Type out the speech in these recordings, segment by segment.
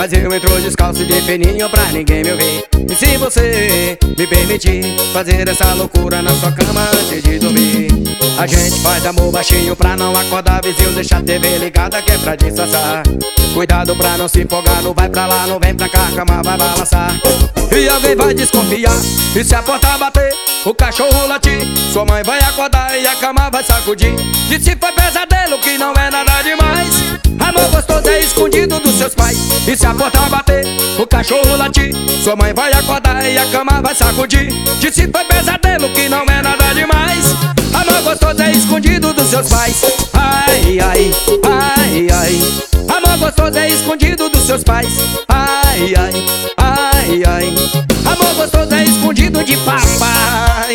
mas eu entro descalço de fininho pra ninguém me ouvir. E se você me permitir fazer essa loucura na sua cama antes de dormir, a gente faz amor baixinho pra não acordar vizinho, deixa a TV ligada que é pra disfarçar. Cuidado pra não se empolgar, não vai pra lá, não vem pra cá, a cama vai balançar. E alguém vai desconfiar, e se a porta bater, o cachorro latir, sua mãe vai acordar e a cama vai sacudir. E se foi pesadelo que não é nada demais, amor gostoso é escondido dos seus pais. E se a porta bater, o cachorro latir, sua mãe vai acordar e a cama vai sacudir. E se foi pesadelo que não é nada demais, amor gostoso é escondido dos seus pais. Ai, ai, ai, ai, amor gostoso é escondido dos seus pais. Ai, ai, ai, ai, amor gostoso é escondido de papai.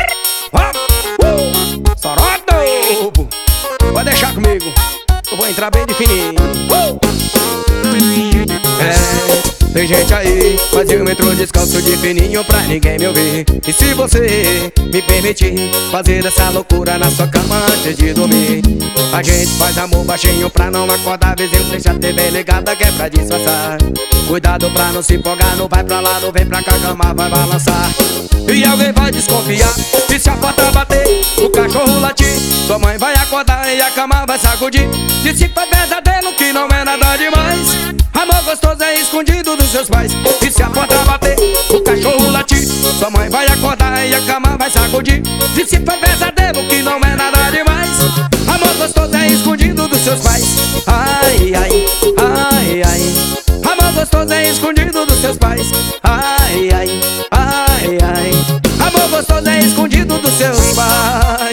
Sorodo, pode deixar comigo, eu vou entrar bem de fininho. Tem gente aí, mas eu entro descalço de fininho pra ninguém me ouvir. E se você me permitir fazer essa loucura na sua cama antes de dormir, a gente faz amor baixinho pra não acordar vizinho, deixa a TV ligada que é pra disfarçar. Cuidado pra não se empolgar, não vai pra lá, não vem pra cá, a cama vai balançar. E alguém vai desconfiar, e se a porta bater, o cachorro latir, sua mãe vai acordar e a cama vai sacudir. E se for pesadelo que não é nada demais, amor gostoso é escondido dos seus pais. E se a porta bater, o cachorro latir, sua mãe vai acordar e a cama vai sacudir. E se for pesadelo que não é nada demais, amor gostoso é escondido dos seus pais. Ai, ai, ai, ai, amor gostoso é escondido dos seus pais. Ai, ai, ai, ai, amor gostoso é escondido dos seus pais.